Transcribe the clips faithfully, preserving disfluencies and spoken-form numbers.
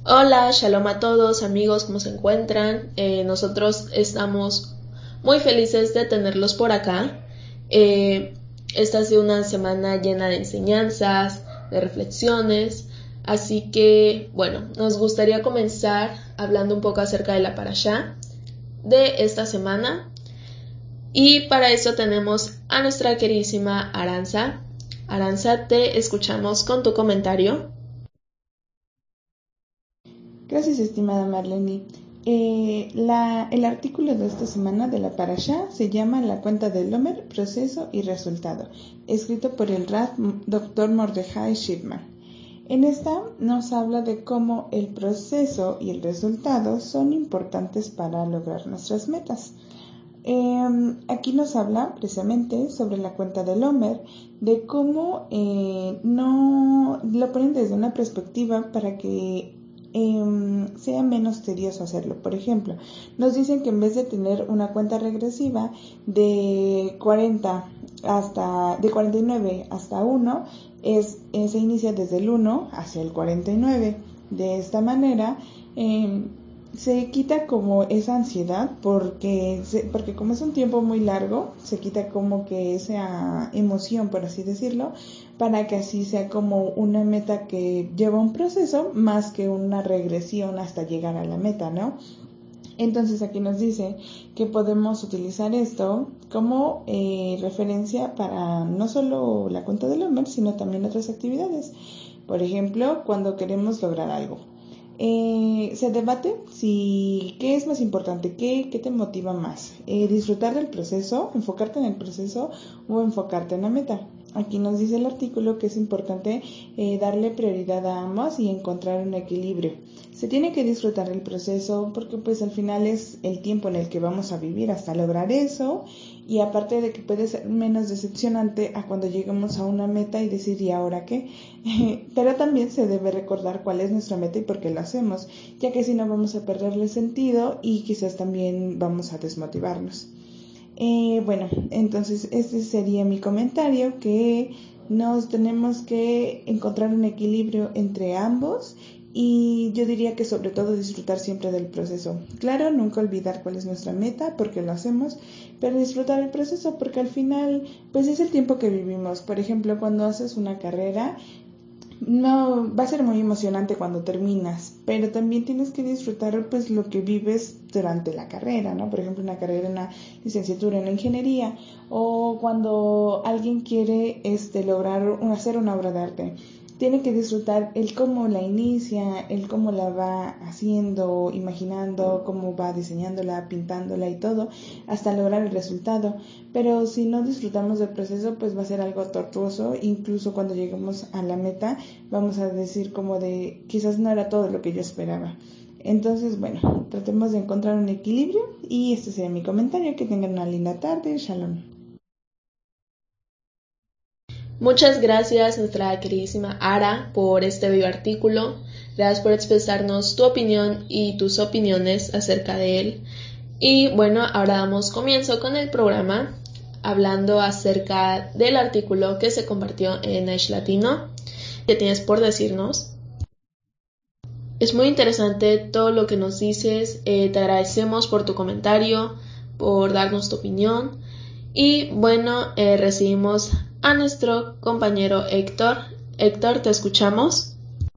Hola, shalom a todos amigos, ¿cómo se encuentran? Eh, nosotros estamos muy felices de tenerlos por acá. Eh, esta ha sido una semana llena de enseñanzas, de reflexiones, así que bueno, nos gustaría comenzar hablando un poco acerca de la parashá de esta semana. Y para eso tenemos a nuestra queridísima Aranza. Aranza, te escuchamos con tu comentario. Gracias, estimada Marlene. Eh, la, el artículo de esta semana de la Parashá se llama La cuenta del Omer, proceso y resultado, escrito por el Rav doctor Mordejai Shidman. En esta nos habla de cómo el proceso y el resultado son importantes para lograr nuestras metas. Eh, aquí nos habla precisamente sobre la cuenta del Omer, de cómo eh, no lo ponen desde una perspectiva para que Eh, sea menos tedioso hacerlo. Por ejemplo, nos dicen que en vez de tener una cuenta regresiva de cuarenta hasta de cuarenta y nueve hasta uno, es, eh, se inicia desde el uno hacia el cuarenta y nueve. De esta manera eh, se quita como esa ansiedad porque, se, porque como es un tiempo muy largo, se quita como que esa emoción, por así decirlo, para que así sea como una meta que lleva un proceso más que una regresión hasta llegar a la meta, ¿no? Entonces aquí nos dice que podemos utilizar esto como eh, referencia para no solo la cuenta del Omer, sino también otras actividades. Por ejemplo, cuando queremos lograr algo. Eh, se debate si qué es más importante, qué, qué te motiva más, eh, disfrutar del proceso, enfocarte en el proceso o enfocarte en la meta. Aquí nos dice el artículo que es importante eh, darle prioridad a ambos y encontrar un equilibrio. Se tiene que disfrutar el proceso porque pues al final es el tiempo en el que vamos a vivir hasta lograr eso, y aparte de que puede ser menos decepcionante a cuando lleguemos a una meta y decir ¿y ahora qué? Pero también se debe recordar cuál es nuestra meta y por qué lo hacemos, ya que si no vamos a perderle sentido y quizás también vamos a desmotivarnos. Eh, bueno, entonces este sería mi comentario, que nos tenemos que encontrar un equilibrio entre ambos y yo diría que sobre todo disfrutar siempre del proceso. Claro, nunca olvidar cuál es nuestra meta, porque lo hacemos, pero disfrutar el proceso porque al final pues es el tiempo que vivimos. Por ejemplo, cuando haces una carrera, no va a ser muy emocionante cuando terminas, pero también tienes que disfrutar pues lo que vives durante la carrera, ¿no? Por ejemplo, una carrera, una licenciatura en la ingeniería, o cuando alguien quiere este lograr hacer una obra de arte. Tiene que disfrutar el cómo la inicia, el cómo la va haciendo, imaginando, cómo va diseñándola, pintándola y todo, hasta lograr el resultado. Pero si no disfrutamos del proceso, pues va a ser algo tortuoso. Incluso cuando lleguemos a la meta, vamos a decir como de, quizás no era todo lo que yo esperaba. Entonces, bueno, tratemos de encontrar un equilibrio y este sería mi comentario. Que tengan una linda tarde. Shalom. Muchas gracias, nuestra queridísima Ara, por este bello artículo. Gracias por expresarnos tu opinión y tus opiniones acerca de él. Y bueno, ahora damos comienzo con el programa hablando acerca del artículo que se compartió en Aish Latino. ¿Qué tienes por decirnos? Es muy interesante todo lo que nos dices. Eh, te agradecemos por tu comentario, por darnos tu opinión. Y bueno, eh, recibimos a nuestro compañero Héctor. Héctor, te escuchamos.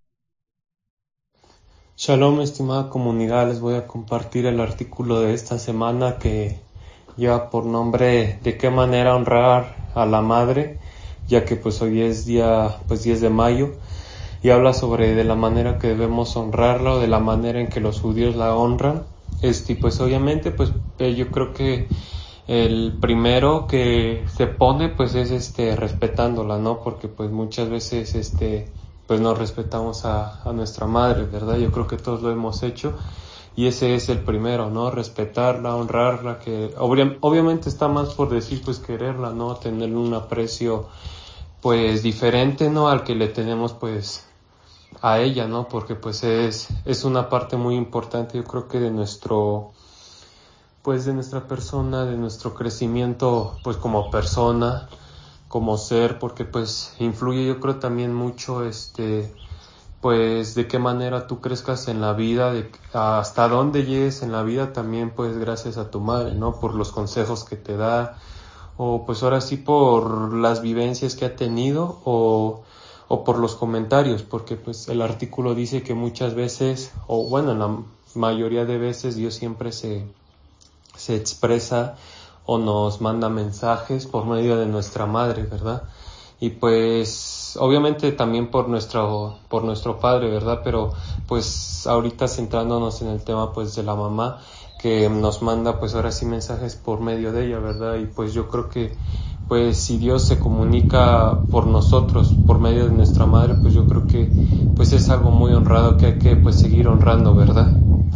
Shalom, estimada comunidad, les voy a compartir el artículo de esta semana que lleva por nombre ¿De qué manera honrar a la madre?, ya que pues hoy es día pues diez de mayo, y habla sobre de la manera que debemos honrarla, o de la manera en que los judíos la honran. Este, pues obviamente pues eh, yo creo que el primero que se pone pues es este respetándola, ¿no? Porque pues muchas veces este pues no respetamos a, a nuestra madre, ¿verdad? Yo creo que todos lo hemos hecho, y ese es el primero, ¿no? Respetarla, honrarla, que obvia, obviamente está más por decir pues quererla, ¿no? Tenerle un aprecio pues diferente, ¿no? Al que le tenemos pues a ella, ¿no? Porque pues es es una parte muy importante, yo creo que de nuestro pues de nuestra persona, de nuestro crecimiento pues como persona, como ser, porque pues influye yo creo también mucho este pues de qué manera tú crezcas en la vida, de hasta dónde llegues en la vida también pues gracias a tu madre, ¿no? Por los consejos que te da, o pues ahora sí por las vivencias que ha tenido, o, o por los comentarios, porque pues el artículo dice que muchas veces, o bueno, en la mayoría de veces Dios siempre se, se expresa o nos manda mensajes por medio de nuestra madre, ¿verdad? Y pues obviamente también por nuestro por nuestro padre, ¿verdad? Pero pues ahorita centrándonos en el tema pues de la mamá, que nos manda pues ahora sí mensajes por medio de ella, ¿verdad? Y pues yo creo que pues si Dios se comunica por nosotros por medio de nuestra madre, pues yo creo que pues es algo muy honrado que hay que pues seguir honrando, ¿verdad?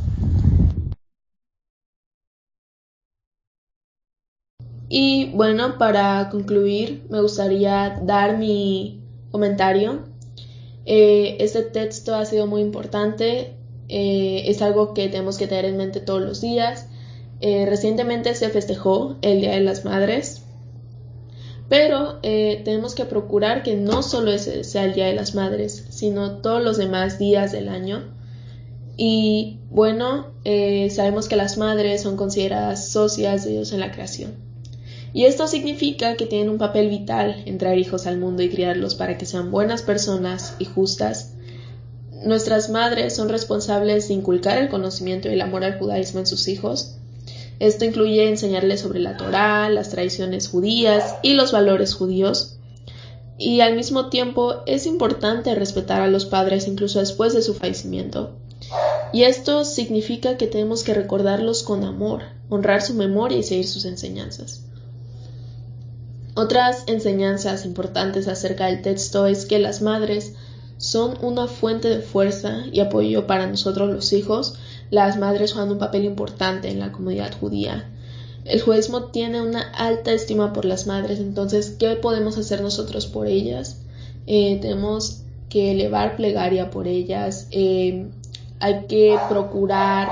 Y bueno, para concluir, me gustaría dar mi comentario. Eh, este texto ha sido muy importante, eh, es algo que tenemos que tener en mente todos los días. Eh, recientemente se festejó el Día de las Madres, pero eh, tenemos que procurar que no solo ese sea el Día de las Madres, sino todos los demás días del año. Y bueno, eh, sabemos que las madres son consideradas socias de Dios en la creación. Y esto significa que tienen un papel vital en traer hijos al mundo y criarlos para que sean buenas personas y justas. Nuestras madres son responsables de inculcar el conocimiento y el amor al judaísmo en sus hijos. Esto incluye enseñarles sobre la Torá, las tradiciones judías y los valores judíos. Y al mismo tiempo es importante respetar a los padres incluso después de su fallecimiento. Y esto significa que tenemos que recordarlos con amor, honrar su memoria y seguir sus enseñanzas. Otras enseñanzas importantes acerca del texto es que las madres son una fuente de fuerza y apoyo para nosotros los hijos. Las madres juegan un papel importante en la comunidad judía. El judaísmo tiene una alta estima por las madres, entonces, ¿qué podemos hacer nosotros por ellas? Eh, tenemos que elevar plegaria por ellas, eh, hay que procurar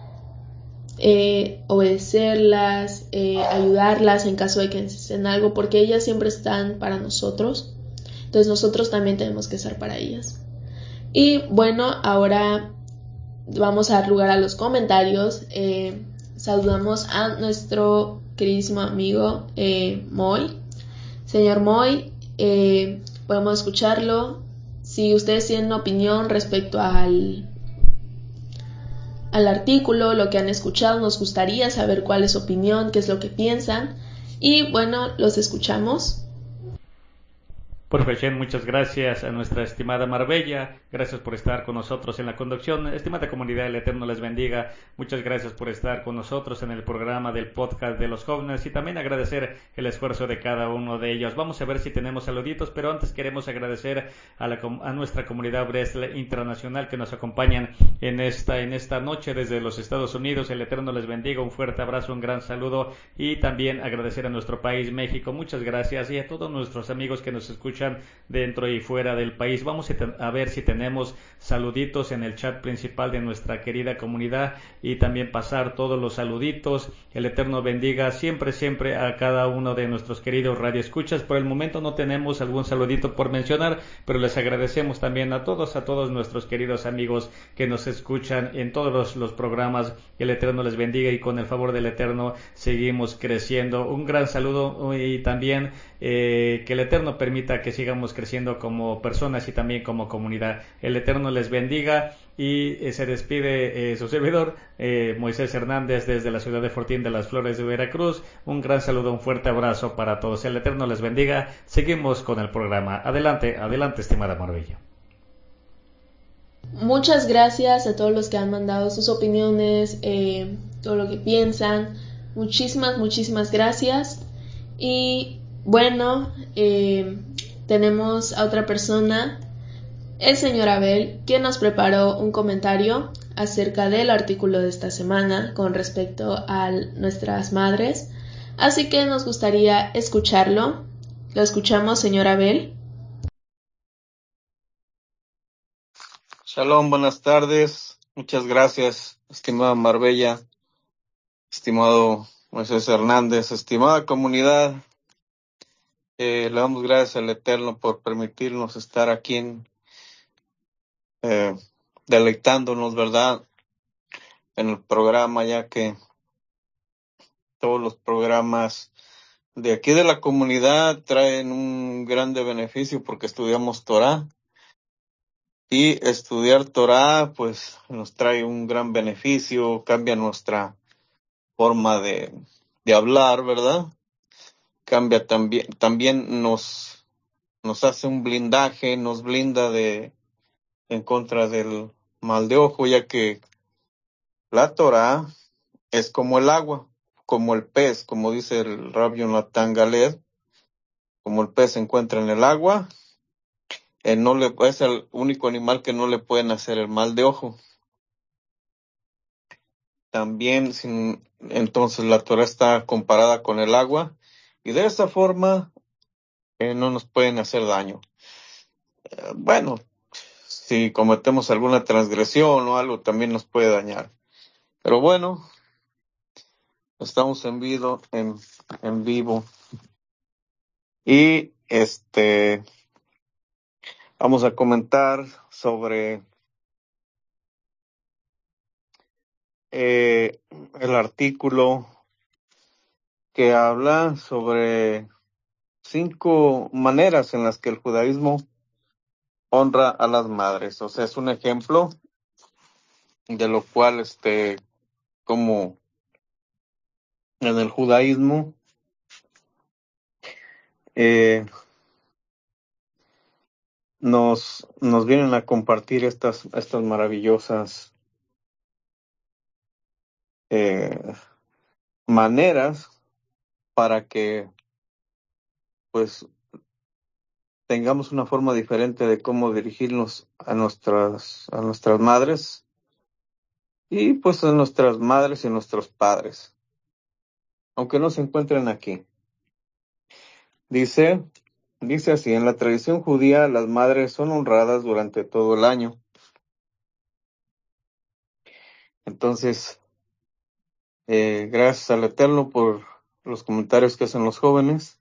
Eh, obedecerlas, eh, ayudarlas en caso de que necesiten algo, porque ellas siempre están para nosotros, entonces nosotros también tenemos que estar para ellas. Y bueno, ahora vamos a dar lugar a los comentarios. Eh, saludamos a nuestro queridísimo amigo eh, Moy. Señor Moy, eh, podemos escucharlo. Si ustedes tienen una opinión respecto al al artículo, lo que han escuchado, nos gustaría saber cuál es su opinión, qué es lo que piensan. Y bueno, los escuchamos. Profe Shen, muchas gracias a nuestra estimada Marbella, gracias por estar con nosotros en la conducción. Estimada comunidad, el Eterno les bendiga, muchas gracias por estar con nosotros en el programa del podcast de los jóvenes y también agradecer el esfuerzo de cada uno de ellos. Vamos a ver si tenemos saluditos, pero antes queremos agradecer a, la, a nuestra comunidad Bresle Internacional que nos acompañan en esta, en esta noche desde los Estados Unidos. El Eterno les bendiga, un fuerte abrazo, un gran saludo y también agradecer a nuestro país México, muchas gracias, y a todos nuestros amigos que nos escuchan dentro y fuera del país. Vamos a ver si tenemos saluditos en el chat principal de nuestra querida comunidad y también pasar todos los saluditos. El Eterno bendiga siempre, siempre a cada uno de nuestros queridos radioescuchas. Por el momento no tenemos algún saludito por mencionar, pero les agradecemos también a todos, a todos nuestros queridos amigos que nos escuchan en todos los, los programas. El Eterno les bendiga y con el favor del Eterno seguimos creciendo. Un gran saludo y también eh, que el Eterno permita que sigamos creciendo como personas y también como comunidad. El Eterno les bendiga y eh, se despide eh, su servidor eh, Moisés Hernández desde la ciudad de Fortín de las Flores de Veracruz. Un gran saludo, un fuerte abrazo para todos. El Eterno les bendiga. Seguimos con el programa. Adelante, adelante, estimada Marbella. Muchas gracias a todos los que han mandado sus opiniones, eh, todo lo que piensan. Muchísimas, muchísimas gracias. Y bueno, eh, tenemos a otra persona, el señor Abel, que nos preparó un comentario acerca del artículo de esta semana con respecto a nuestras madres. Así que nos gustaría escucharlo. Lo escuchamos, señor Abel. Shalom, buenas tardes. Muchas gracias, estimada Marbella, estimado Moisés Hernández, estimada comunidad. Eh, le damos gracias al Eterno por permitirnos estar aquí en, eh, deleitándonos, ¿verdad?, en el programa, ya que todos los programas de aquí de la comunidad traen un grande beneficio porque estudiamos Torah. Y estudiar Torah, pues, nos trae un gran beneficio, cambia nuestra forma de, de hablar, ¿verdad? Cambia también, también nos, nos hace un blindaje, nos blinda de, en contra del mal de ojo, ya que la Torah es como el agua, como el pez, como dice el Rabbi Jonathan Galed, como el pez se encuentra en el agua, eh, no le, es el único animal que no le pueden hacer el mal de ojo. También, sin, entonces la Torah está comparada con el agua y de esa forma eh, no nos pueden hacer daño. Eh, bueno, si cometemos alguna transgresión o algo también nos puede dañar. Pero bueno, estamos en vivo, en, en vivo y este vamos a comentar sobre eh, el artículo que habla sobre cinco maneras en las que el judaísmo honra a las madres. O sea, es un ejemplo de lo cual, este, como en el judaísmo, eh, nos, nos vienen a compartir estas, estas maravillosas eh, maneras para que, pues, tengamos una forma diferente de cómo dirigirnos a nuestras, a nuestras madres y, pues, a nuestras madres y nuestros padres, aunque no se encuentren aquí. Dice, dice así, en la tradición judía las madres son honradas durante todo el año. Entonces, eh, gracias al Eterno por los comentarios que hacen los jóvenes,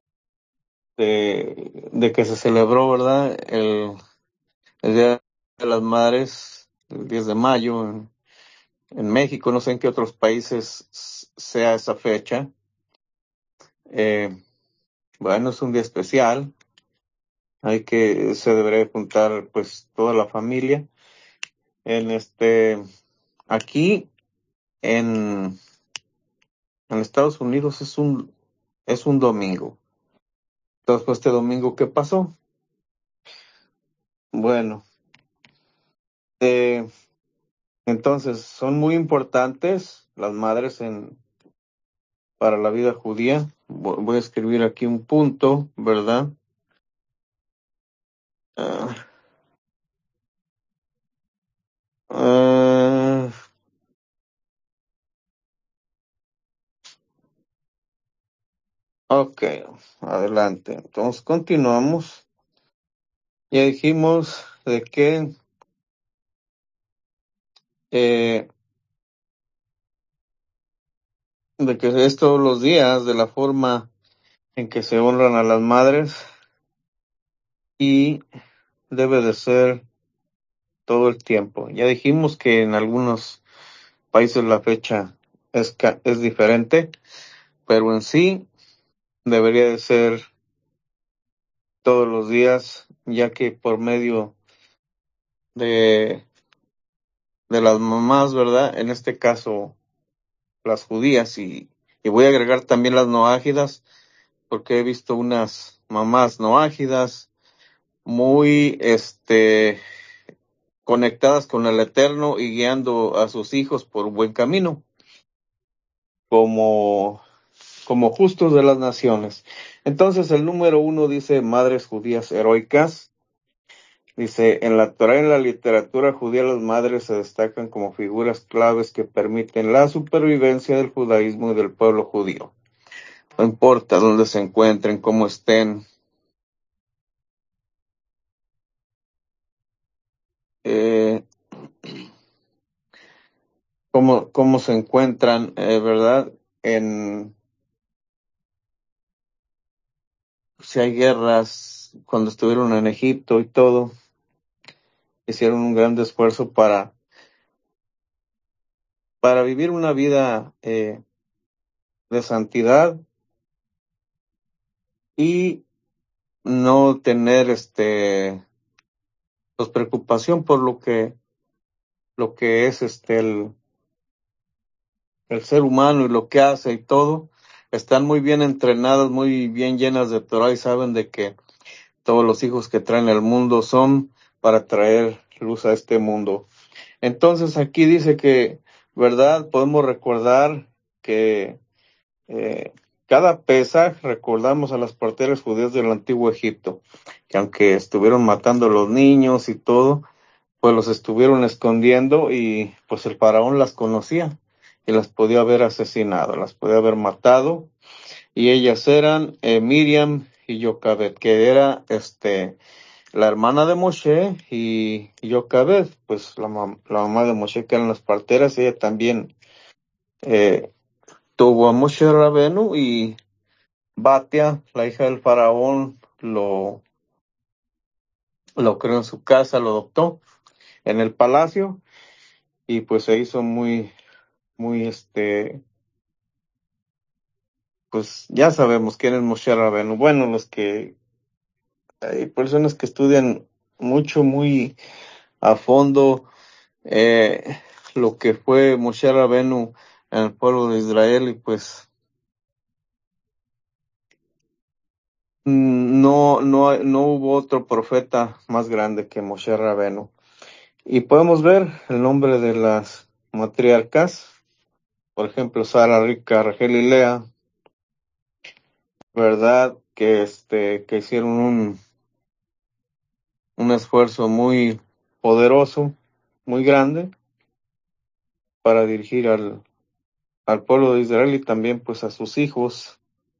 de, de que se celebró, ¿verdad?, el, el Día de las Madres, el diez de mayo, en, en México, no sé en qué otros países sea esa fecha. Eh, bueno, es un día especial, hay que, se debería juntar, pues, toda la familia. En este, aquí, en, en Estados Unidos es un, es un domingo. Entonces, pues, este domingo, ¿qué pasó? Bueno, eh, entonces son muy importantes las madres en, para la vida judía. Vo- Voy a escribir aquí un punto, ¿verdad? Ah, ah, ok, adelante. Entonces continuamos. Ya dijimos de que eh, de que es todos los días de la forma en que se honran a las madres y debe de ser todo el tiempo. Ya dijimos que en algunos países la fecha es, ca- es diferente, pero en sí debería de ser todos los días, ya que por medio de, de las mamás, ¿verdad? En este caso, las judías y, y voy a agregar también las noágidas, porque he visto unas mamás noágidas muy, este, conectadas con el Eterno y guiando a sus hijos por buen camino, como, como justos de las naciones. Entonces, el número uno dice madres judías heroicas. Dice, en la Torá y en la literatura judía las madres se destacan como figuras claves que permiten la supervivencia del judaísmo y del pueblo judío. No importa dónde se encuentren, cómo estén, eh, cómo, cómo se encuentran, eh, ¿verdad? En, si hay guerras, cuando estuvieron en Egipto y todo, hicieron un gran esfuerzo para, para vivir una vida eh, de santidad y no tener este pues preocupación por lo que lo que es este el, el ser humano y lo que hace y todo. Están muy bien entrenadas, muy bien llenas de Torah y saben de que todos los hijos que traen al mundo son para traer luz a este mundo. Entonces aquí dice que, ¿verdad? Podemos recordar que eh, cada Pesaj recordamos a las parteras judías del antiguo Egipto, que aunque estuvieron matando a los niños y todo, pues los estuvieron escondiendo y pues el faraón las conocía y las podía haber asesinado, las podía haber matado, y ellas eran eh, Miriam y Jocabed, que era este la hermana de Moshe, y Jocabed, pues la, mam la mamá de Moshe, que eran las parteras. Ella también eh, tuvo a Moshe Rabenu, y Batia, la hija del faraón, lo, lo creó en su casa, lo adoptó en el palacio, y pues se hizo muy, muy este, pues ya sabemos quién es Moshe Rabenu. Bueno, los que, hay personas que estudian mucho, muy a fondo, eh, lo que fue Moshe Rabenu en el pueblo de Israel, y pues no, no, no hubo otro profeta más grande que Moshe Rabenu. Y podemos ver el nombre de las matriarcas, por ejemplo, Sara, Rica, Rachel y Lea, verdad, que este, que hicieron un, un esfuerzo muy poderoso, muy grande, para dirigir al, al pueblo de Israel, y también pues a sus hijos,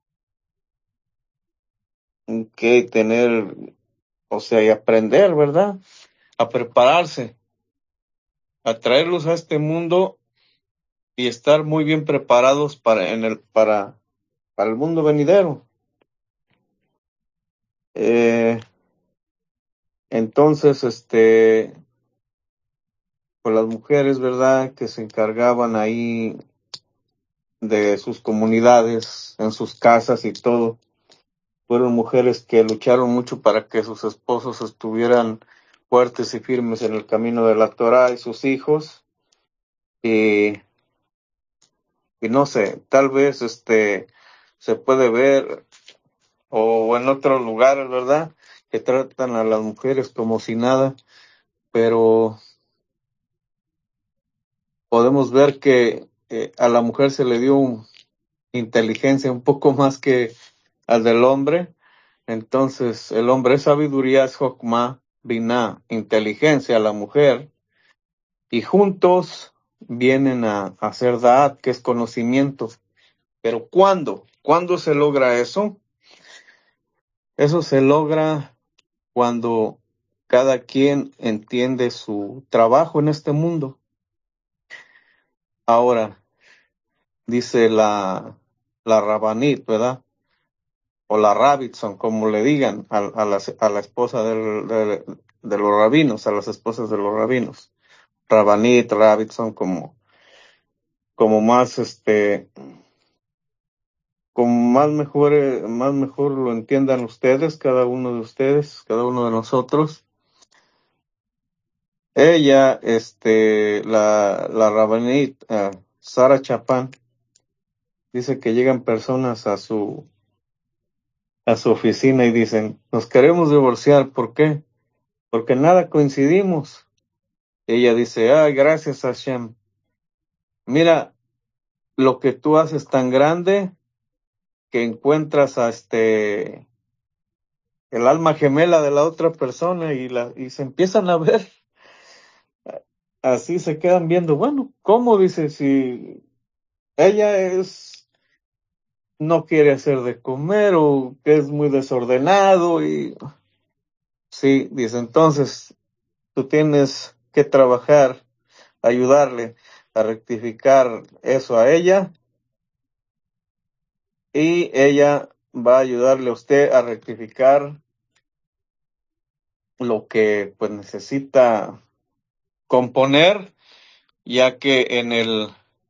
que tener, o sea, y aprender, ¿verdad? A prepararse, a traerlos a este mundo y estar muy bien preparados para en el para para el mundo venidero. Eh, entonces, este, pues las mujeres, ¿verdad?, que se encargaban ahí de sus comunidades, en sus casas y todo, fueron mujeres que lucharon mucho para que sus esposos estuvieran fuertes y firmes en el camino de la Torá, y sus hijos, y, y no sé, tal vez este se puede ver, o en otros lugares, ¿verdad?, que tratan a las mujeres como si nada, pero podemos ver que eh, a la mujer se le dio un, inteligencia un poco más que al del hombre. Entonces, el hombre es sabiduría, es Jokma, Binah, inteligencia, a la mujer, y juntos vienen a, a hacer Da'at, que es conocimiento. Pero ¿cuándo? ¿Cuándo se logra eso? Eso se logra cuando cada quien entiende su trabajo en este mundo. Ahora, dice la, la Rabanit, ¿verdad?, o la Rabbitzon, como le digan, a, a, la, a la esposa del, de, de los rabinos, a las esposas de los rabinos. Rabanit, Rabbitzon, como, como más, este, como más mejor, eh, más mejor lo entiendan ustedes, cada uno de ustedes, cada uno de nosotros. Ella, este, la, la Rabanit, uh, Sara Chapán, dice que llegan personas a su, a su oficina y dicen, nos queremos divorciar, ¿por qué? Porque nada coincidimos. Ella dice, ay, gracias Hashem. Mira, lo que tú haces tan grande que encuentras a este, el alma gemela de la otra persona, y la, y se empiezan a ver. Así se quedan viendo, bueno, ¿cómo? Dice, si ella es, no quiere hacer de comer, o que es muy desordenado, y sí, dice, entonces tú tienes que trabajar, ayudarle a rectificar eso a ella, y ella va a ayudarle a usted a rectificar lo que pues necesita componer, ya que en el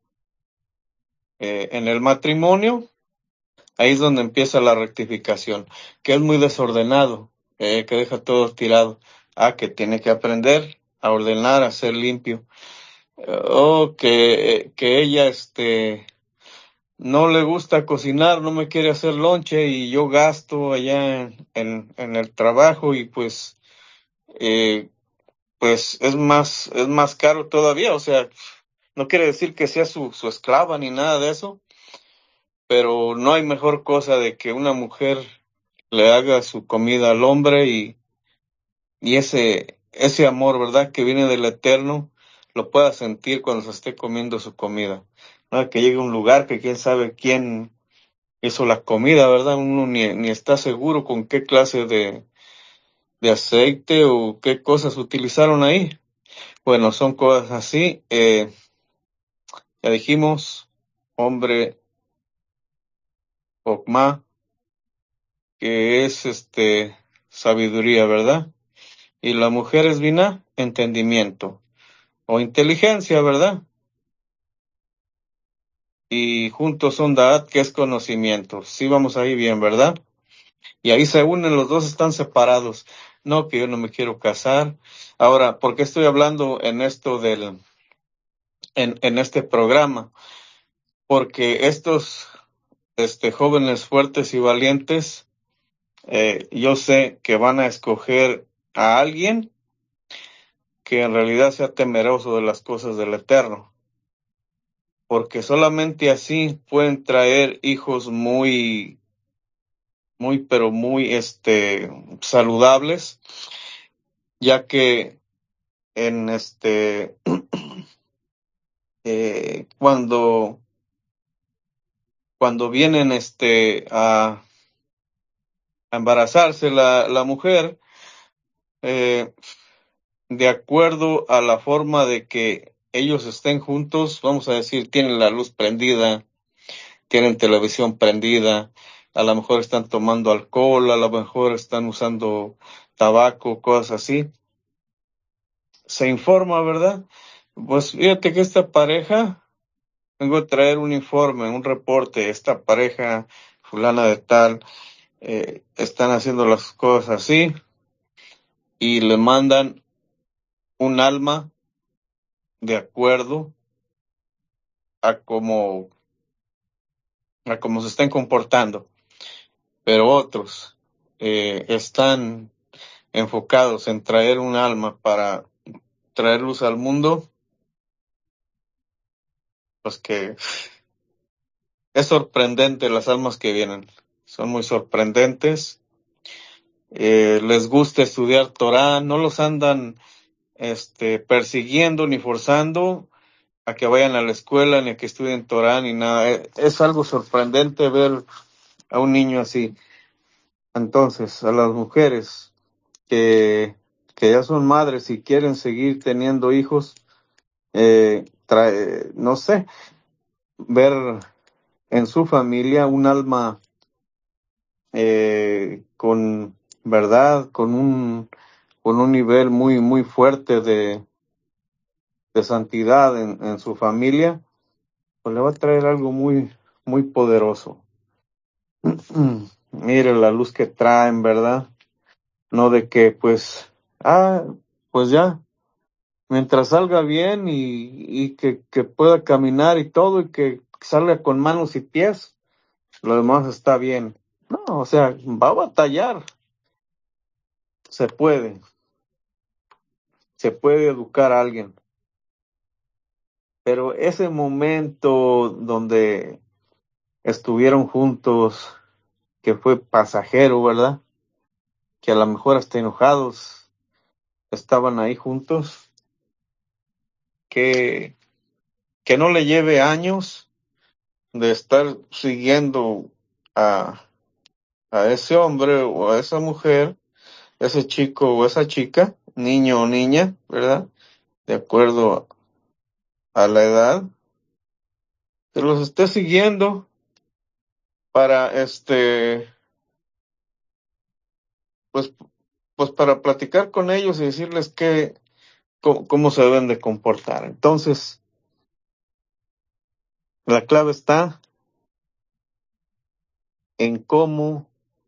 eh, en el matrimonio ahí es donde empieza la rectificación, que es muy desordenado, eh, que deja todo tirado. Ah, que tiene que aprender a ordenar, a ser limpio. O que, que ella este no le gusta cocinar, no me quiere hacer lonche y yo gasto allá en, en, en el trabajo y pues eh, pues es más es más caro todavía. O sea, no quiere decir que sea su, su esclava ni nada de eso, pero no hay mejor cosa de que una mujer le haga su comida al hombre y, y ese, ese amor, ¿verdad?, que viene del Eterno, lo pueda sentir cuando se esté comiendo su comida. ¿No? Que llegue a un lugar que quién sabe quién hizo la comida, ¿verdad? Uno ni, ni está seguro con qué clase de, de aceite o qué cosas utilizaron ahí. Bueno, son cosas así. Eh, ya dijimos, hombre, Okma, que es este sabiduría, ¿verdad? Y la mujer es Binah, entendimiento o inteligencia, ¿verdad? Y juntos son Da'at, que es conocimiento. Sí, vamos ahí bien, ¿verdad? Y ahí se unen, los dos están separados. No, que yo no me quiero casar. Ahora, ¿por qué estoy hablando en esto del, en, en este programa? Porque estos, este, jóvenes fuertes y valientes, eh, yo sé que van a escoger a alguien que en realidad sea temeroso de las cosas del Eterno. Porque solamente así pueden traer hijos muy, muy, pero muy, este, saludables, ya que en este, eh, cuando, cuando vienen, este, a, a embarazarse la, la mujer, eh, de acuerdo a la forma de que ellos estén juntos, vamos a decir, tienen la luz prendida, tienen televisión prendida, a lo mejor están tomando alcohol, a lo mejor están usando tabaco, cosas así. Se informa, ¿verdad? Pues fíjate que esta pareja, vengo a traer un informe, un reporte, esta pareja fulana de tal, eh, están haciendo las cosas así y le mandan un alma de acuerdo a cómo, a cómo se estén comportando. Pero otros eh, están enfocados en traer un alma para traer luz al mundo, pues que es sorprendente las almas que vienen, son muy sorprendentes. Eh, les gusta estudiar Torah, no los andan este, persiguiendo ni forzando a que vayan a la escuela, ni a que estudien Torah, ni nada. Eh, Es algo sorprendente ver a un niño así. Entonces, a las mujeres que, que ya son madres y quieren seguir teniendo hijos, eh, trae, no sé, ver en su familia un alma eh, con verdad, con un con un nivel muy muy fuerte de, de santidad en, en su familia, pues le va a traer algo muy muy poderoso. Mire la luz que traen, ¿verdad? No de que pues, ah, pues ya, mientras salga bien y, y que, que pueda caminar y todo y que salga con manos y pies, lo demás está bien. No, o sea, va a batallar. Se puede, se puede educar a alguien. Pero ese momento donde estuvieron juntos, que fue pasajero, ¿verdad? Que a lo mejor hasta enojados estaban ahí juntos, que, que no le lleve años de estar siguiendo a, a ese hombre o a esa mujer, ese chico o esa chica, niño o niña, ¿verdad? De acuerdo a la edad, que los esté siguiendo para este, pues, pues para platicar con ellos y decirles que, cómo, cómo se deben de comportar. Entonces, la clave está en cómo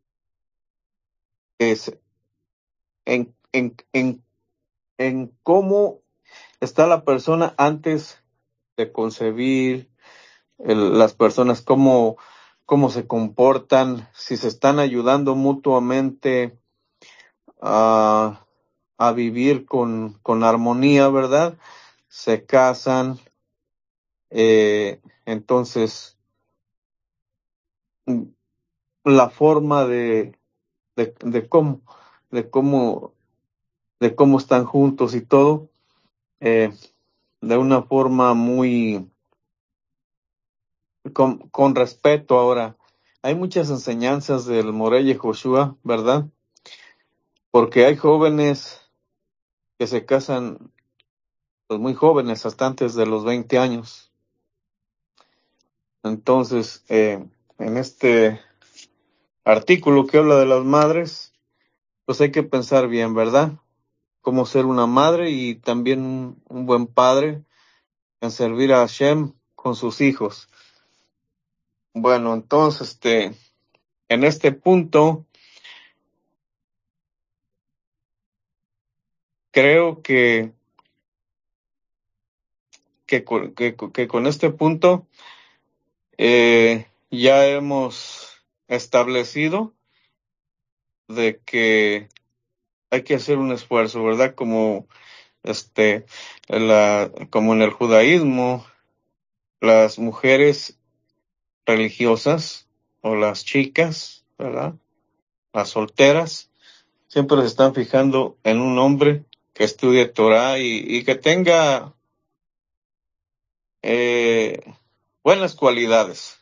es, en, en, en, en cómo está la persona antes de concebir, el, las personas, cómo, cómo se comportan, si se están ayudando mutuamente a, a vivir con, con armonía, ¿verdad? Se casan, eh, entonces la forma de, de, de cómo, de cómo, de cómo están juntos y todo, eh, de una forma muy con, con respeto. Ahora, hay muchas enseñanzas del Morelle Joshua, ¿verdad? Porque hay jóvenes que se casan, pues muy jóvenes, hasta antes de los veinte años. Entonces, eh, en este artículo que habla de las madres, pues hay que pensar bien, ¿verdad? Cómo ser una madre y también un, un buen padre en servir a Hashem con sus hijos. Bueno, entonces, este, en este punto, creo que, que, que, que con este punto eh, ya hemos establecido de que hay que hacer un esfuerzo, ¿verdad? Como este, la, como en el judaísmo, las mujeres religiosas o las chicas, ¿verdad? Las solteras, siempre se están fijando en un hombre que estudie Torah y, y que tenga eh, buenas cualidades,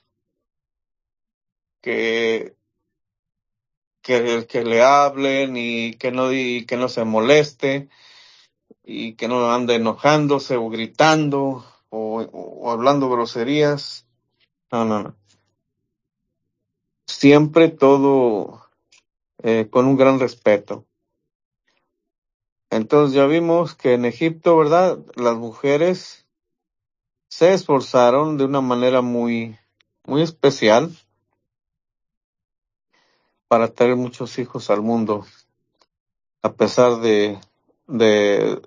que, que, que le hablen y que no, y que no se moleste y que no ande enojándose o gritando o, o hablando groserías. No, no, no. Siempre todo eh, con un gran respeto. Entonces ya vimos que en Egipto, ¿verdad? Las mujeres se esforzaron de una manera muy, muy especial para traer muchos hijos al mundo, a pesar de, de,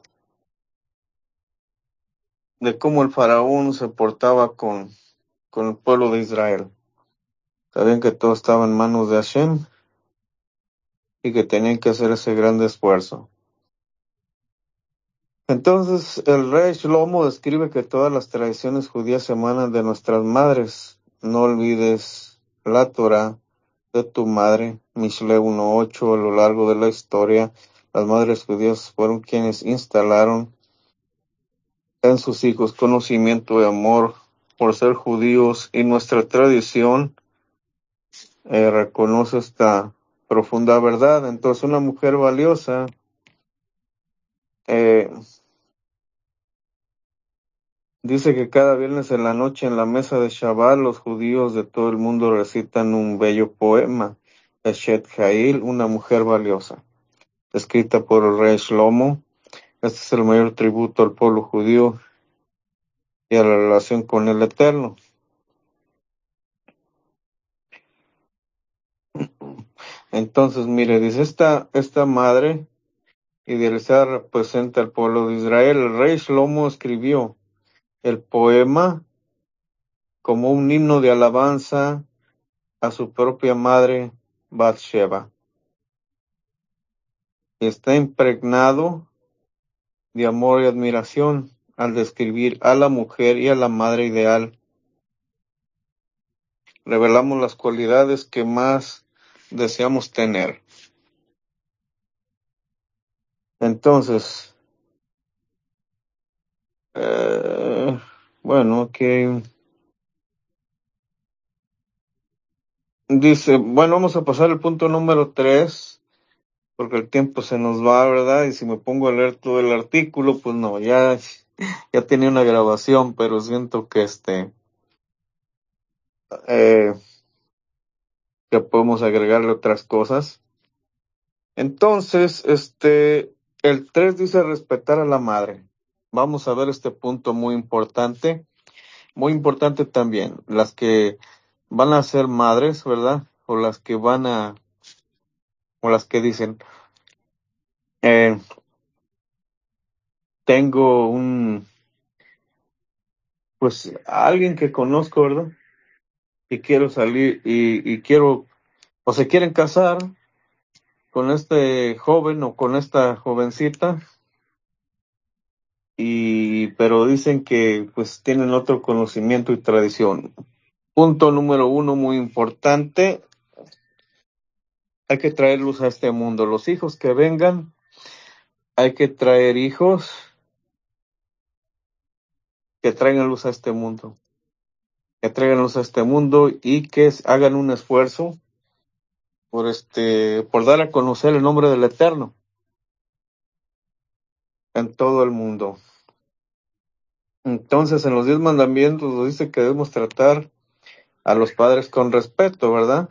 de cómo el faraón se portaba con, con el pueblo de Israel. Sabían que todo estaba en manos de Hashem y que tenían que hacer ese gran esfuerzo. Entonces, el rey Shlomo describe que todas las tradiciones judías emanan de nuestras madres. No olvides la Torah de tu madre. Mishle uno ocho. A lo largo de la historia, las madres judías fueron quienes instalaron en sus hijos conocimiento y amor por ser judíos, y nuestra tradición eh, reconoce esta profunda verdad. Entonces, una mujer valiosa eh, dice que cada viernes en la noche en la mesa de Shabbat los judíos de todo el mundo recitan un bello poema, Eshet Jail, una mujer valiosa, escrita por el rey Shlomo. Este es el mayor tributo al pueblo judío y a la relación con el Eterno. Entonces, mire, dice, esta, esta madre idealizada representa al pueblo de Israel. El rey Shlomo escribió el poema como un himno de alabanza a su propia madre Bathsheba. Está impregnado de amor y admiración al describir a la mujer y a la madre ideal. Revelamos las cualidades que más deseamos tener. Entonces, eh, bueno, que dice, bueno, vamos a pasar al punto número tres, porque el tiempo se nos va, ¿verdad? Y si me pongo a leer todo el artículo, pues no, ya, ya tenía una grabación, pero siento que este, eh, que podemos agregarle otras cosas. Entonces, este, el tres dice respetar a la madre. Vamos a ver este punto muy importante. Muy importante también, las que van a ser madres, ¿verdad? O las que van a, o las que dicen, eh, tengo un, pues, alguien que conozco, ¿verdad? Y quiero salir, y, y quiero, o se quieren casar con este joven o con esta jovencita, y, pero dicen que, pues, tienen otro conocimiento y tradición. Punto número uno, muy importante, hay que traerlos a este mundo. Los hijos que vengan, hay que traer hijos que traigan luz a este mundo, que traigan luz a este mundo y que hagan un esfuerzo por este, por dar a conocer el nombre del Eterno en todo el mundo. Entonces, en los diez mandamientos nos dice que debemos tratar a los padres con respeto, ¿verdad?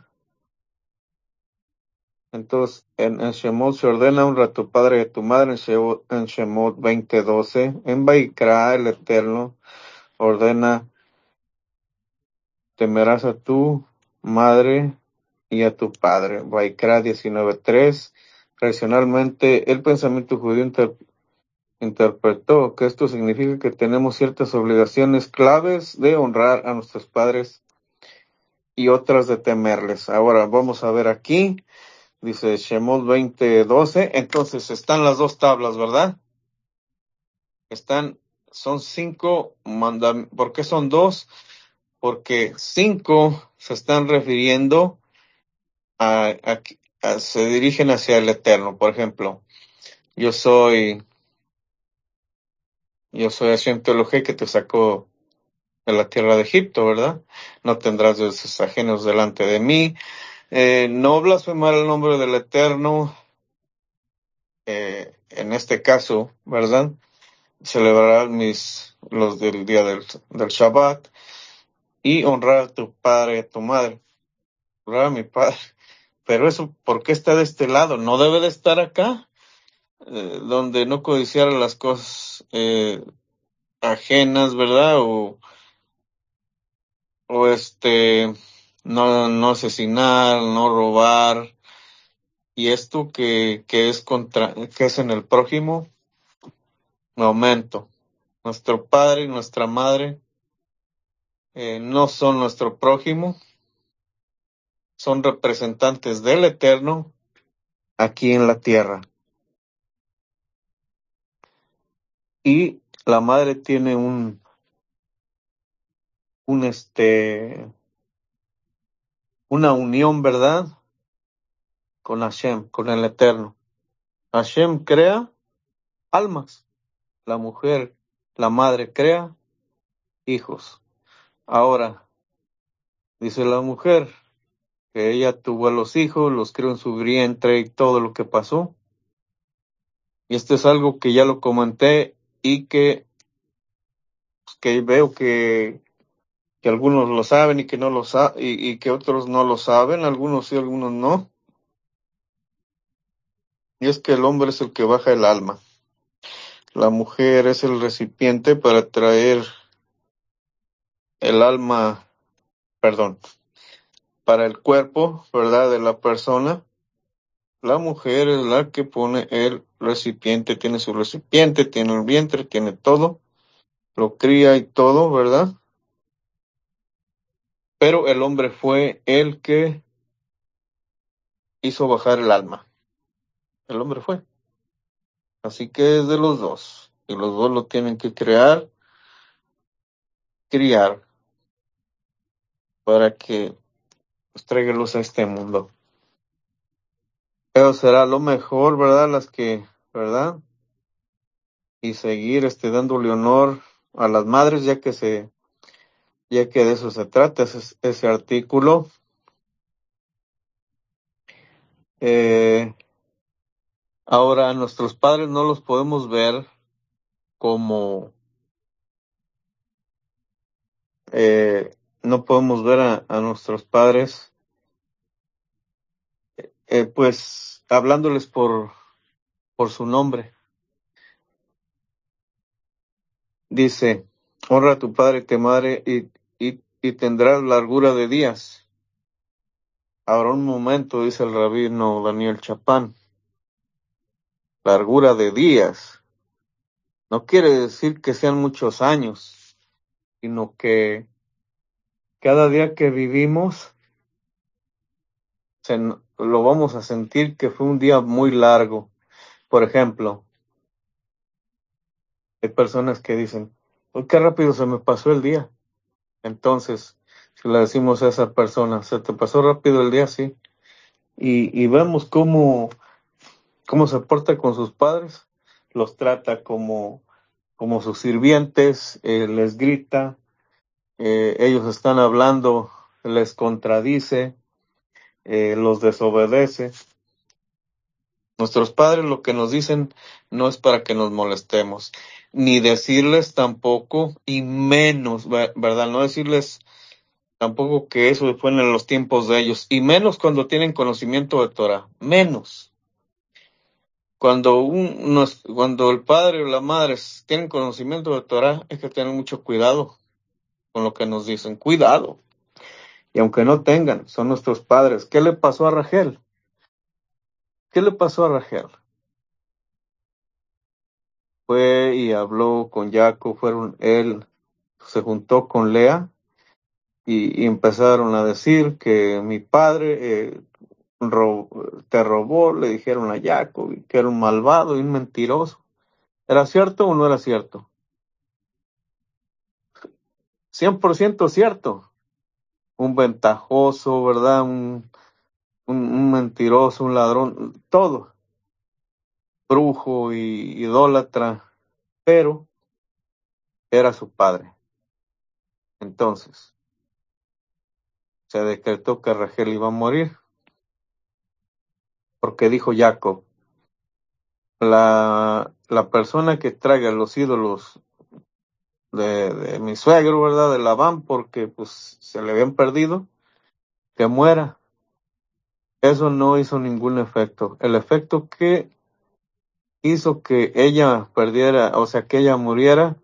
Entonces, en, en Shemot se ordena honra a tu padre y a tu madre, en Shemot, en Shemot veinte doce. En Vaikra, el Eterno ordena, temerás a tu madre y a tu padre. Vaikra diecinueve tres. Tradicionalmente, el pensamiento judío inter, interpretó que esto significa que tenemos ciertas obligaciones claves de honrar a nuestros padres y otras de temerles. Ahora vamos a ver aquí, dice Shemot veinte doce. Entonces están las dos tablas, ¿verdad? Están, son cinco mandamientos. ¿Por qué son dos? Porque cinco se están refiriendo a, a, a, se dirigen hacia el Eterno. Por ejemplo, yo soy, yo soy Hashem Teologé que te sacó de la tierra de Egipto, ¿verdad? No tendrás dioses ajenos delante de mí. Eh, no blasfemar el nombre del Eterno, eh, en este caso, ¿verdad? Celebrar mis, los del día del, del Shabbat y honrar a tu padre y a tu madre. Honrar a mi padre. Pero eso, ¿por qué está de este lado? No debe de estar acá, eh, donde no codiciar las cosas eh, ajenas, ¿verdad? O, o este, no, no asesinar, no robar. Y esto que, que es contra, que es en el prójimo, me aumento. Nuestro padre y nuestra madre eh, no son nuestro prójimo, son representantes del Eterno aquí en la tierra. Y la madre tiene un, un este, una unión, ¿verdad? Con Hashem, con el Eterno. Hashem crea almas. La mujer, la madre crea hijos. Ahora, dice la mujer que ella tuvo a los hijos, los crió en su vientre y todo lo que pasó. Y esto es algo que ya lo comenté y que, pues, que veo que, que algunos lo saben y que no lo sa- y, y que otros no lo saben, algunos sí, algunos no. Y es que el hombre es el que baja el alma. La mujer es el recipiente para traer el alma, perdón, para el cuerpo, ¿verdad?, de la persona. La mujer es la que pone el recipiente, tiene su recipiente, tiene el vientre, tiene todo, lo cría y todo, ¿verdad? Pero el hombre fue el que hizo bajar el alma. El hombre fue. Así que es de los dos. Y los dos lo tienen que crear, criar, para que pues, traiga luz a este mundo. Pero será lo mejor, ¿verdad? Las que, ¿verdad? Y seguir este dándole honor a las madres, ya que se, ya que de eso se trata ese, ese artículo. Eh, ahora, nuestros padres no los podemos ver como, eh, no podemos ver a, a nuestros padres, eh, pues, hablándoles por, por su nombre. Dice, honra a tu padre y tu madre y, y, y tendrás largura de días. Ahora un momento, dice el rabino Daniel Chapán, largura de días. No quiere decir que sean muchos años, sino que cada día que vivimos se, lo vamos a sentir que fue un día muy largo. Por ejemplo, hay personas que dicen, oh, qué rápido se me pasó el día. Entonces, si le decimos a esa persona, ¿se te pasó rápido el día? Sí. Y, y vemos cómo, cómo se porta con sus padres, los trata como, como sus sirvientes, eh, les grita, eh, ellos están hablando, les contradice, eh, los desobedece. Nuestros padres lo que nos dicen no es para que nos molestemos, ni decirles tampoco, y menos, ¿verdad? No decirles tampoco que eso fue en los tiempos de ellos, y menos cuando tienen conocimiento de Torah, menos. Cuando, un, nos, cuando el padre o la madre tienen conocimiento de Torah, hay que tener mucho cuidado con lo que nos dicen, cuidado. Y aunque no tengan, son nuestros padres. ¿Qué le pasó a Rachel? ¿Qué le pasó a Rachel? Fue y habló con Jacob, fueron, él se juntó con Lea y, y empezaron a decir que mi padre eh, ro, te robó, le dijeron a Jacob, que era un malvado y un mentiroso. ¿Era cierto o no era cierto? cien por ciento cierto. Un ventajoso, ¿verdad? Un, un, un mentiroso, un ladrón, todo. Brujo y idólatra, pero era su padre. Entonces, se decretó que Rachel iba a morir, porque dijo Jacob, la, la persona que traiga los ídolos de, de mi suegro, ¿verdad? De Labán, porque pues se le habían perdido, que muera. Eso no hizo ningún efecto. El efecto que hizo que ella perdiera, o sea, que ella muriera,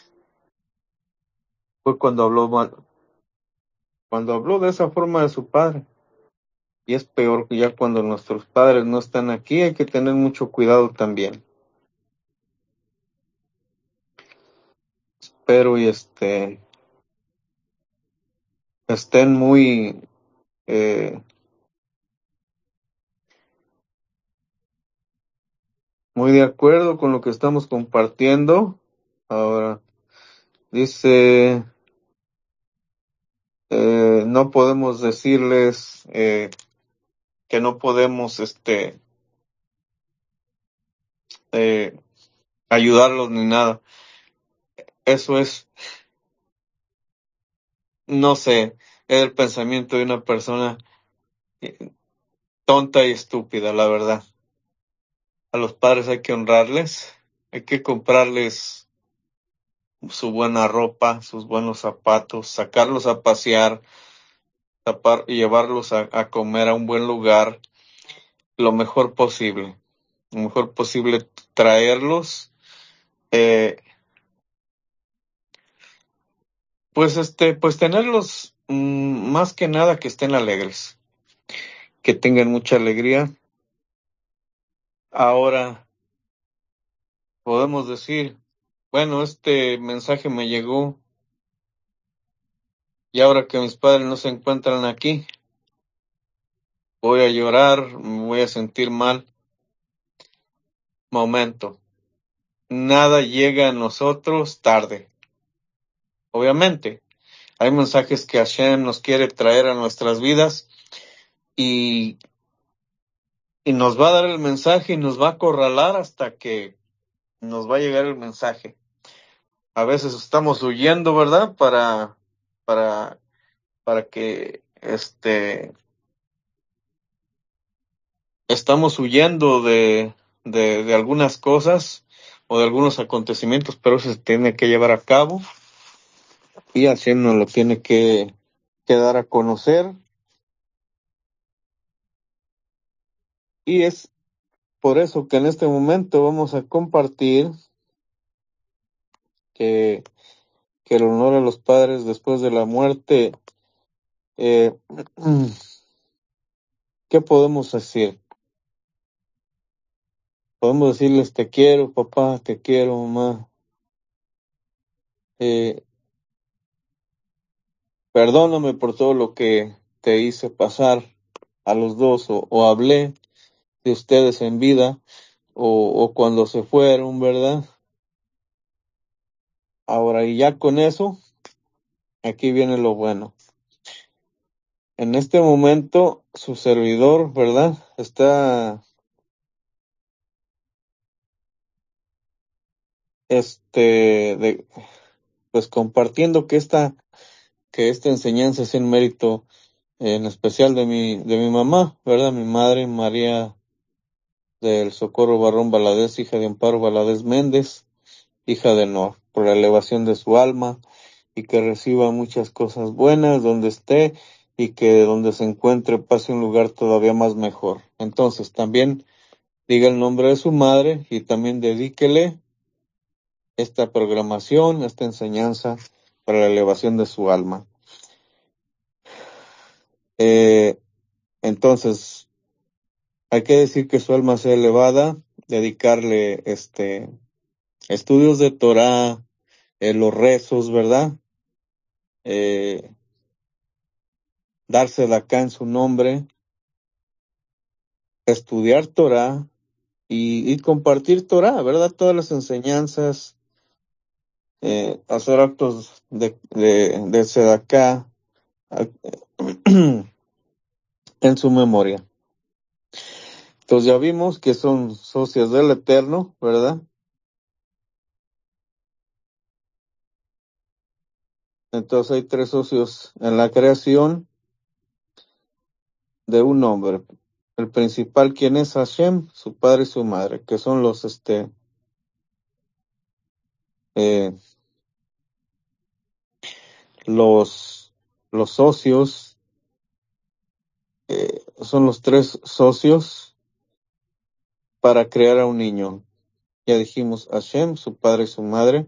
fue cuando habló mal, cuando habló de esa forma de su padre. Y es peor que ya cuando nuestros padres no están aquí, hay que tener mucho cuidado también. Espero y este estén muy eh, muy de acuerdo con lo que estamos compartiendo. Ahora dice, eh, no podemos decirles eh, que no podemos este eh, ayudarlos ni nada. Eso es, no sé, es el pensamiento de una persona eh, tonta y estúpida, la verdad. A los padres hay que honrarles, hay que comprarles su buena ropa, sus buenos zapatos, sacarlos a pasear, tapar y llevarlos a, a comer a un buen lugar, lo mejor posible, lo mejor posible traerlos, eh, pues este, pues tenerlos mmm, más que nada que estén alegres, que tengan mucha alegría. Ahora podemos decir, bueno, este mensaje me llegó y ahora que mis padres no se encuentran aquí, voy a llorar, me voy a sentir mal. Momento. Nada llega a nosotros tarde. Obviamente, hay mensajes que Hashem nos quiere traer a nuestras vidas y, y nos va a dar el mensaje y nos va a acorralar hasta que nos va a llegar el mensaje. A veces estamos huyendo, ¿verdad? Para, para, para que, este, estamos huyendo de, de, de algunas cosas o de algunos acontecimientos, pero eso se tiene que llevar a cabo y Hashem nos lo tiene que, que dar a conocer. Y es por eso que en este momento vamos a compartir que, que el honor a los padres después de la muerte, eh, ¿qué podemos decir? Podemos decirles te quiero, papá, te quiero, mamá. Eh, perdóname por todo lo que te hice pasar a los dos, o, o hablé de ustedes en vida, o, o cuando se fueron, ¿verdad? Ahora, y ya con eso, aquí viene lo bueno. En este momento, su servidor, ¿verdad? Está, este, de, pues compartiendo que esta, que esta enseñanza es en mérito, en especial de mi, de mi mamá, ¿verdad? Mi madre, María del Socorro Barrón Valadez, hija de Amparo Valadez Méndez, hija de Noah, por la elevación de su alma, y que reciba muchas cosas buenas donde esté, y que donde se encuentre pase un lugar todavía más mejor. Entonces, también diga el nombre de su madre y también dedíquele esta programación, esta enseñanza para la elevación de su alma. Eh, entonces, hay que decir que su alma sea elevada, dedicarle este estudios de Torah, eh, los rezos, ¿verdad? Eh, dársela acá en su nombre, estudiar Torah y, y compartir Torah, ¿verdad? Todas las enseñanzas, eh, hacer actos de, de, de Sedaká en su memoria. Entonces ya vimos que son socios del Eterno, ¿verdad? Entonces hay tres socios en la creación de un hombre. El principal, quien es Hashem, su padre y su madre, que son los, este, eh, los, los socios, eh, son los tres socios para crear a un niño. Ya dijimos Hashem, su padre y su madre.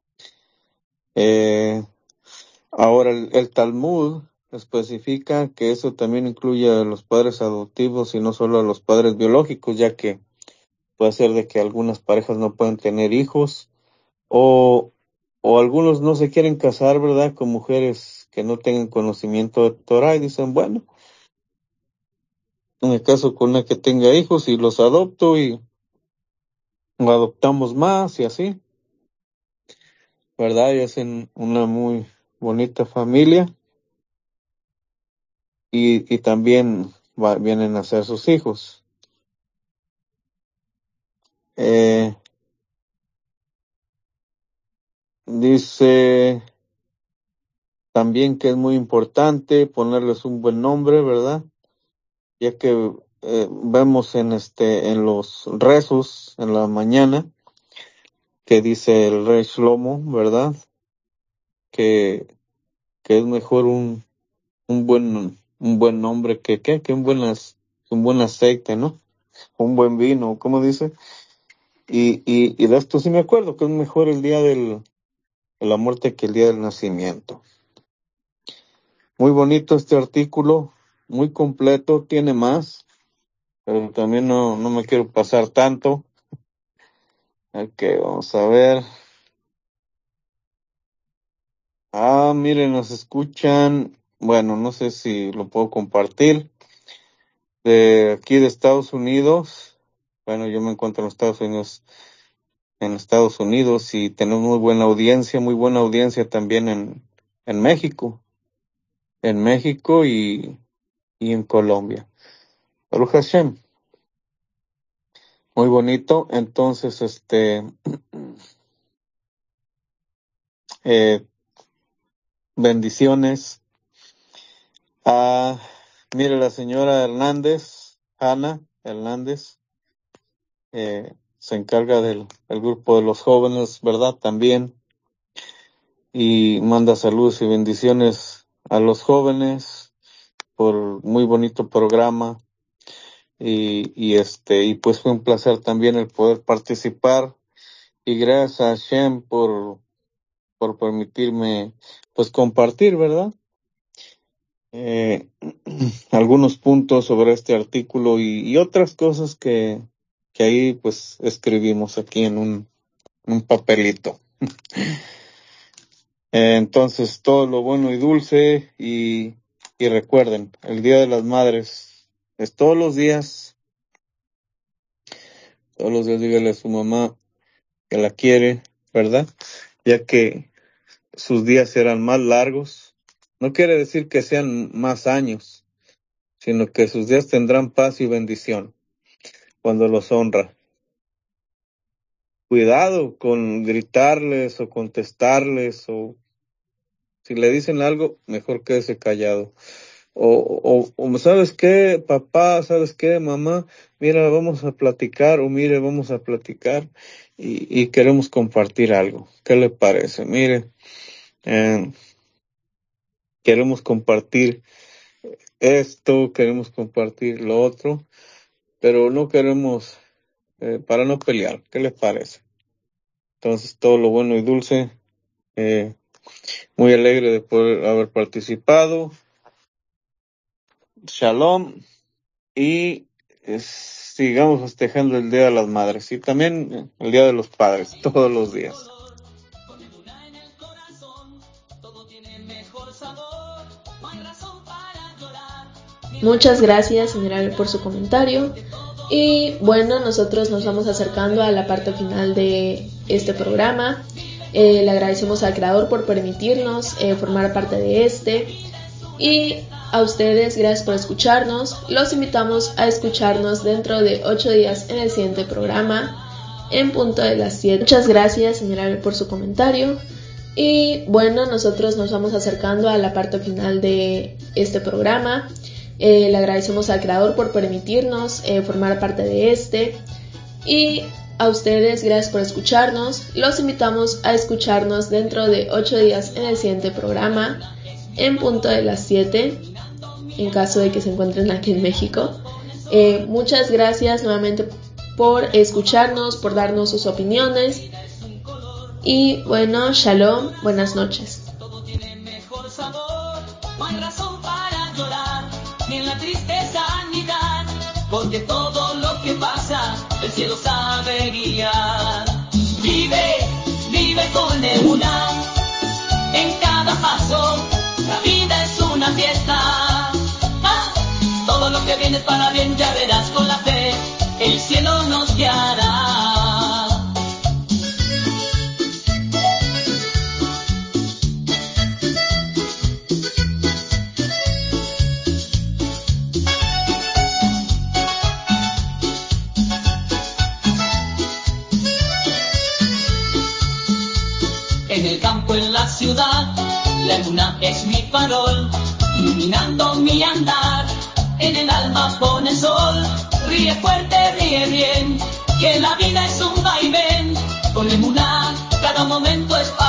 Eh, ahora el, el Talmud especifica que eso también incluye a los padres adoptivos y no solo a los padres biológicos, ya que puede ser de que algunas parejas no pueden tener hijos, o, o algunos no se quieren casar, ¿verdad? Con mujeres que no tengan conocimiento de Torah y dicen, bueno, me caso con una que tenga hijos y los adopto y o adoptamos más y así, ¿verdad? Y hacen una muy bonita familia y, y también va, vienen a ser sus hijos. Eh, dice también que es muy importante ponerles un buen nombre, ¿verdad? Ya que eh, vemos en este en los rezos en la mañana que dice el rey Shlomo, ¿verdad? Que, que es mejor un, un buen un buen nombre que ¿qué? Que un buen as- un buen aceite, ¿no? Un buen vino, ¿cómo dice? Y, y, y de esto sí me acuerdo, que es mejor el día del, de la muerte que el día del nacimiento. Muy bonito este artículo, muy completo, tiene más, pero también no, no me quiero pasar tanto. Ok, vamos a ver. Ah, miren, nos escuchan, bueno, no sé si lo puedo compartir, de aquí de Estados Unidos. Bueno, yo me encuentro en Estados Unidos, en Estados Unidos y tenemos muy buena audiencia, muy buena audiencia también en, en México, en México y, y en Colombia. Baruch Hashem, muy bonito. Entonces, este, eh, bendiciones. Ah, mire, la señora Hernández, Ana Hernández, eh, se encarga del, del grupo de los jóvenes, ¿verdad? También. Y manda saludos y bendiciones a los jóvenes por muy bonito programa. y, y este, y pues fue un placer también el poder participar, y gracias a Hashem por, por permitirme, pues compartir, ¿verdad? Eh, algunos puntos sobre este artículo y, y otras cosas que, que ahí pues escribimos aquí en un, un papelito. Eh, entonces, todo lo bueno y dulce, y, y recuerden, el Día de las Madres es todos los días, todos los días dígale a su mamá que la quiere, ¿verdad? Ya que sus días serán más largos. No quiere decir que sean más años, sino que sus días tendrán paz y bendición cuando los honra. Cuidado con gritarles o contestarles, o si le dicen algo, mejor quédese callado. O, o, o ¿sabes qué, papá? ¿Sabes qué, mamá? Mira, vamos a platicar, o mire, vamos a platicar y, y queremos compartir algo. ¿Qué le parece? Mire, eh, queremos compartir esto, queremos compartir lo otro, pero no queremos, eh, para no pelear. ¿Qué les parece? Entonces, todo lo bueno y dulce, eh, muy alegre de poder haber participado. Shalom, y eh, sigamos festejando el Día de las Madres y también el Día de los Padres, todos los días. Muchas gracias, general, por su comentario. Y bueno, nosotros nos vamos acercando a la parte final de este programa. Eh, le agradecemos al creador por permitirnos eh, formar parte de este. Y a ustedes, gracias por escucharnos. Los invitamos a escucharnos dentro de ocho días en el siguiente programa, en punto de las siete. Muchas gracias, general, por su comentario. Y bueno, nosotros nos vamos acercando a la parte final de este programa. Eh, le agradecemos al creador por permitirnos eh, formar parte de este. Y a ustedes, gracias por escucharnos. Los invitamos a escucharnos dentro de ocho días en el siguiente programa, en punto de las siete, en caso de que se encuentren aquí en México. Eh, muchas gracias nuevamente por escucharnos, por darnos sus opiniones. Y bueno, shalom, buenas noches. Todo tiene mejor sabor, no hay razón para llorar, ni en la tristeza ni dar, porque todo lo que pasa, el cielo sabe guiar. Vive, vive con emuná, en cada paso, la vida es una fiesta. Ah, todo lo que viene es para bien, ya verás, con la fe, el cielo nos guiará. En el campo, en la ciudad, la emuná es mi farol, iluminando mi andar. En el alma pone sol, ríe fuerte, ríe bien, que la vida es un vaivén. Con emuná cada momento es para